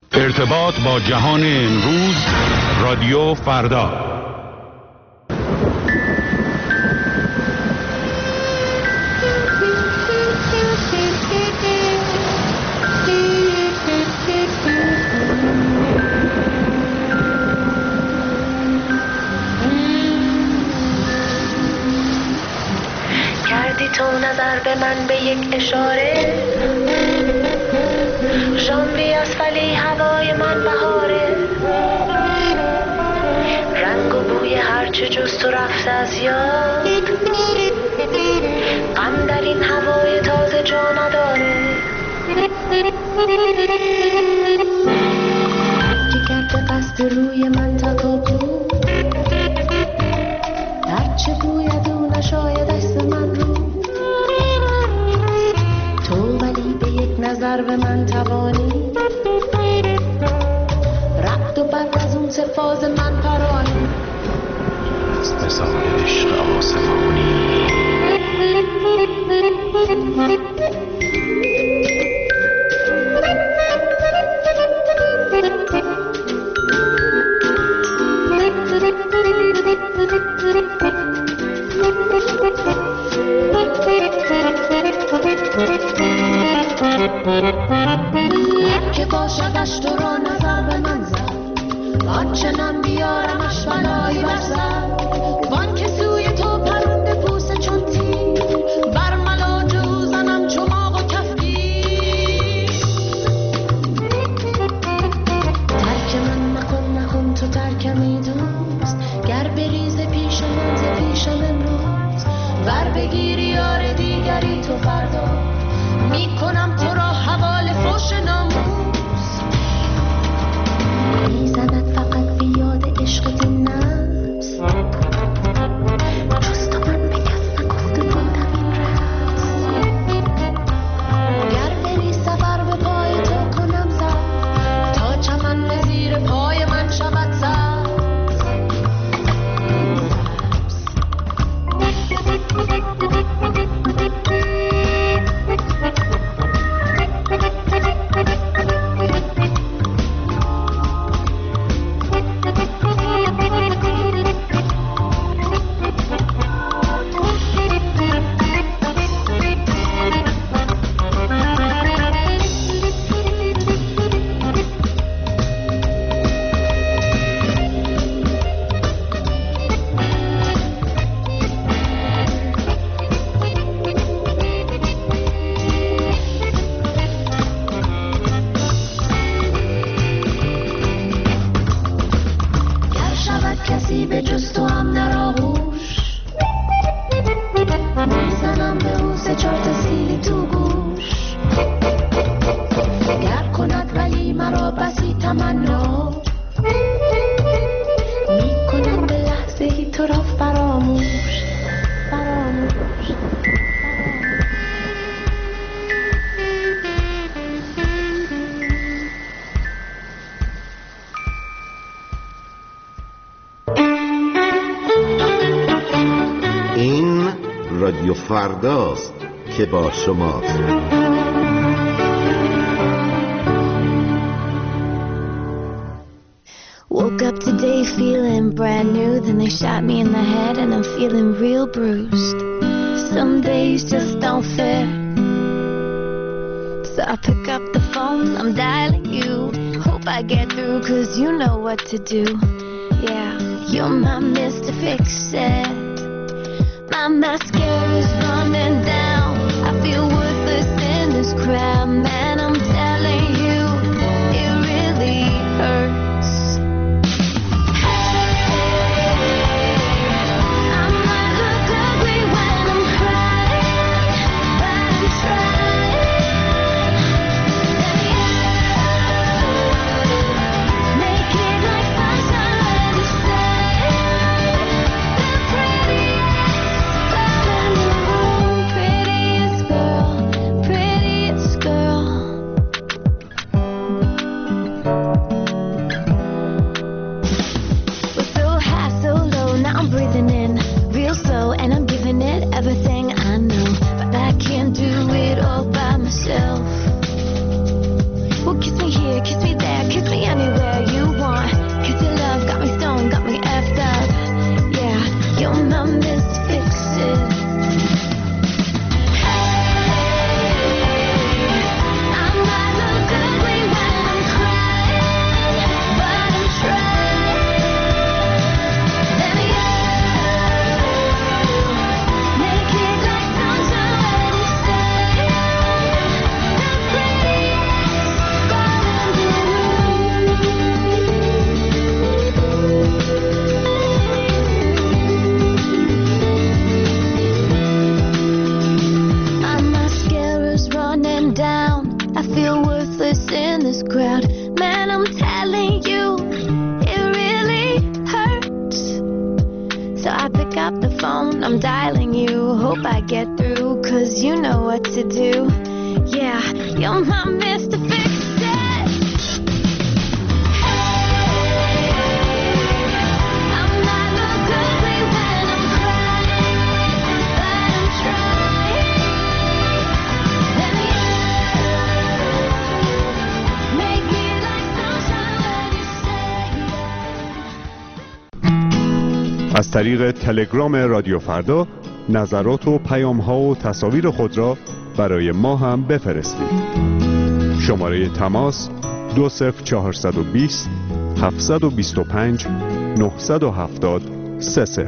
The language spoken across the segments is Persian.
ارتباط با جهان امروز، رادیو فردا. کردی تو نظر به من به یک اشاره، ژانویه است ولی هوای من بهاره، رنگ و بوی هرچه جز تو رفته از یاد، غم در این هوای تازه جا نداره. که کرده قصد روی من تکاپو، هرچه بوید او نشاید دست من رو، تو ولی به یک نظر به من توانی، رفت و بعد از اون سه فاز من پرانی، استثار عشق آسمانی. که باشدش تو را نظر به من زد، آنچنان بیارمش بلایی بر سر، وان که سوی تو پرنده بوسه چون تیر، بر ملاج او زنم چماق و کفگیر. ترک من نکن تو ترکمی دوست، گر بریز پیش من ز پیشم امروز، ور بگیری یار دیگری تو فردا، میکنم تو را حواله فوش ناموس. میزند فقط به یاد عشقت این نفس، جز تو من به کس نگفته بودم این رقص. گر بری سفر به پای تو کنم زد، تا چمن به زیر پای من شود سبز. کسی به جز تو هم در آغوش، میزنم به او سه چهار تا سیلی تو گوش. گر کند ولی مرا بسی تمنا، میکنم به لحظه ای تو را فراموش. رادیو فرداست که با شماست. Woke up today feeling brand new, then they shot me in the head and I'm feeling real bruised. Some days just don't fit, so I pick up the phone, I'm dialing you. Hope I get through cause you know what to do. Yeah, you're my Mr. Fix-It. My mascara's running down, I feel worthless in this crowd. Man, I'm telling you, it really hurts. I might look ugly when I'm crying, but I'm trying. Make it like sunshine to say, the prettiest girl in the room, prettiest girl. this crowd. Man, I'm telling you, it really hurts. So I pick up the phone, I'm dialing you. Hope I get through, 'cause you know what to do. Yeah, you're my Mr. Fix-It. I'm not look ugly when I'm crying, but I'm trying. Let me make me like sunshine when you say it. از طریق تلگرام رادیو فردا نظرات و پیام‌ها و تصاویر خود را برای ما هم بفرستید. شماره تماس 20420 725 970 30.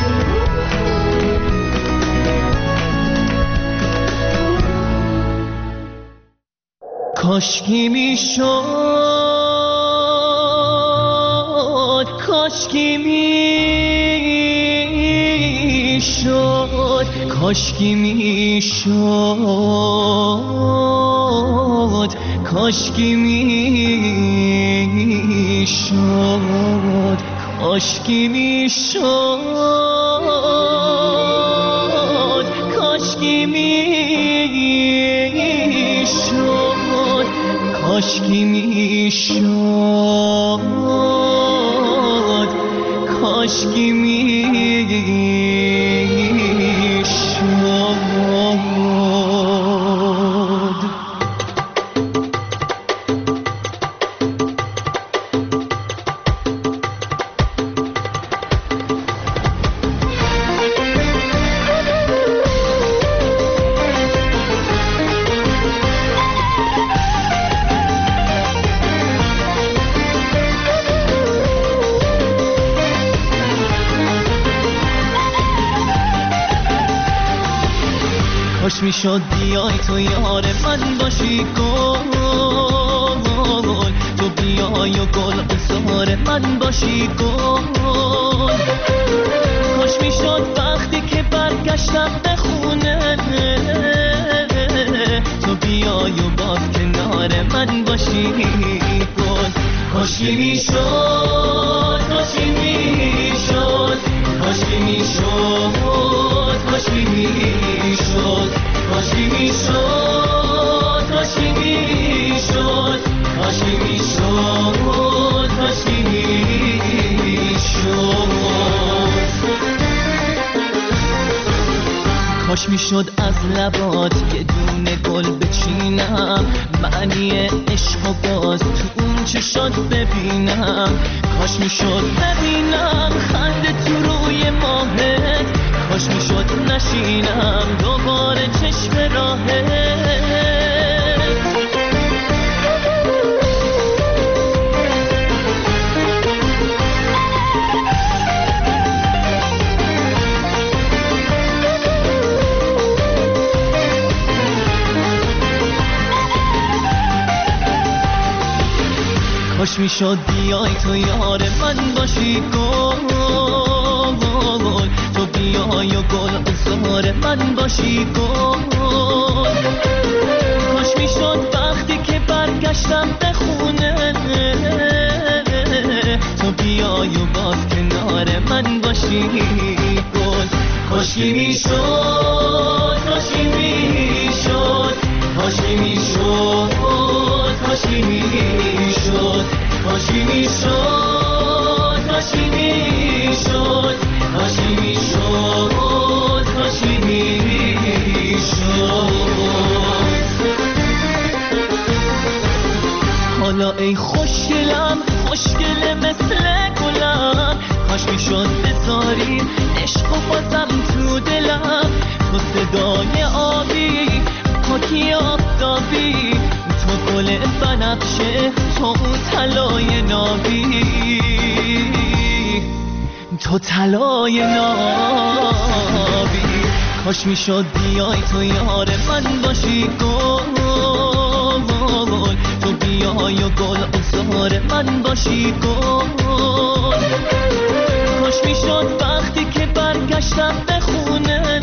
کاشکی میشد، کاشکی میشد، کاشکی میشد، کاشکی میشد، کاشکی میشد، کاشکی میشد، کاشکی میشد، کاشکی میشد. کاش میشد بیای تو یار من باشی گل، تو بیای و گل قصار من باشی گل. کاش میشد وقتی که برگشتم به خونه تو بیای و باز کنار من باشی گل. کاشکی میشد، کاشکی میشد، کاشکی میشد، کاشکی میشد، کاشکی میشد، کاشکی میشد، کاشکی میشد، کاشکی میشد. کاش میشد از لبات یه دونه گل بچینم، معنی عشق و باز تو اون چشات ببینم. کاش میشد ببینم خنده تو روی ماهت، کاش میشد نشینم دوباره چشم راهت. کاش میشد بیای تو یار من باشی گل، تو بیای و گل قصار من باشی گل. کاش میشد وقتی که برگشتم به خونه تو بیای و باز کنار من باشی گل. کاشکی میشد، کاشکی میشد، کاشکی میشد، کاشکی میشد، کاشکی میشد، کاشکی میشد، کاشکی میشد، کاشکی میشد. حالا ای خوشگلم، خوشگل مثل گلم، کاش میشد بذاری عشق و بازم تو دلم. تو صدای آبی، پاکی آفتابی، تو گل بنفشه، تو طلای نابی، تو طلای نابی. کاش میشد بیای تو یار من باشی گل، تو بیای و گل عذار من باشی گل. کاش میشد وقتی که برگشتم به خونه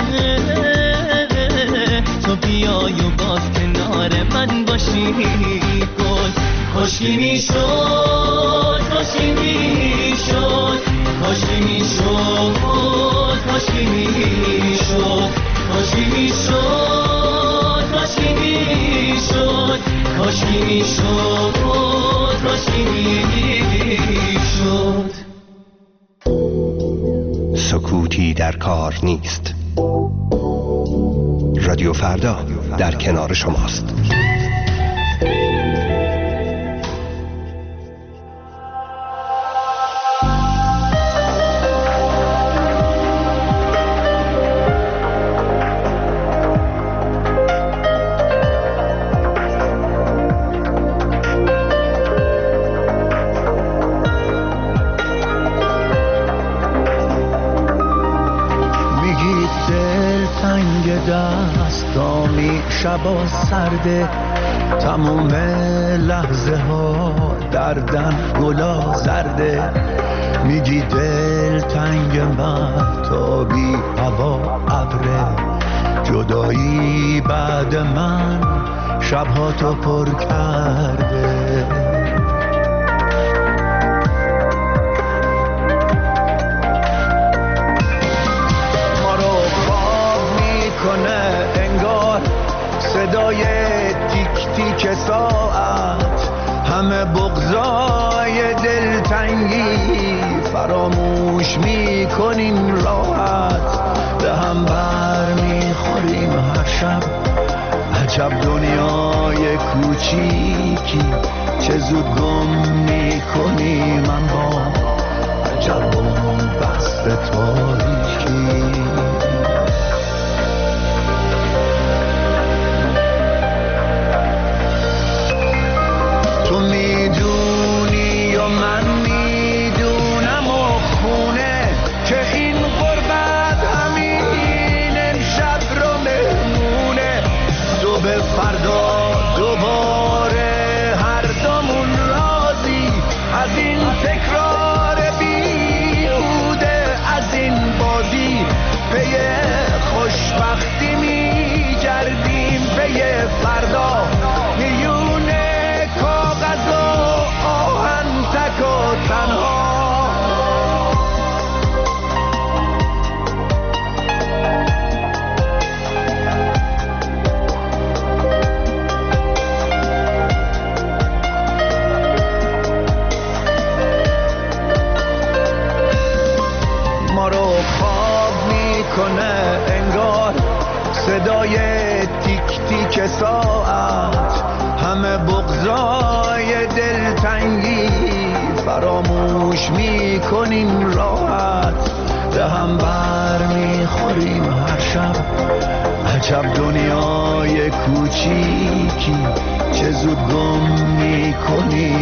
تو بیای و باز کنار من باشی گل. کاشکی میشد کاشکی میشد کاشکی میشد کاشکی میشد کاشکی میشد کاشکی میشد کاشکی میشد کاشکی میشد. سکوتی در کار نیست. رادیو فردا در کنار شماست. دستامی شبا سرده تموم لحظه ها دردن گلا زرده میگی دل تنگ مهتابی هوا ابره جدایی بعد من شبها تو پر کرده انگار صدای تیک تیک ساعت همه بغضای دلتنگی فراموش میکنیم راحت به هم بر میخوریم هر شب عجب دنیای کوچیکی چه زود گم میکنیم اما عجب بست تاریکی میدونی و من میدونم و خونه که این غربت همین امشب رو مهمونه صبح فردا دوباره هر دومون راضی از این تکرار بیهوده از این بازی پی خوشبختی میگردیم پی فردا میونه کاغذ و آهن تک و تنها ما رو خواب میکنه انگار صدای تیک تیک ساعت همه بغضای دلتنگی فراموش میکنیم راحت به هم بر میخوریم هر شب عجب دنیای کوچیکی چه زود گم میکنیم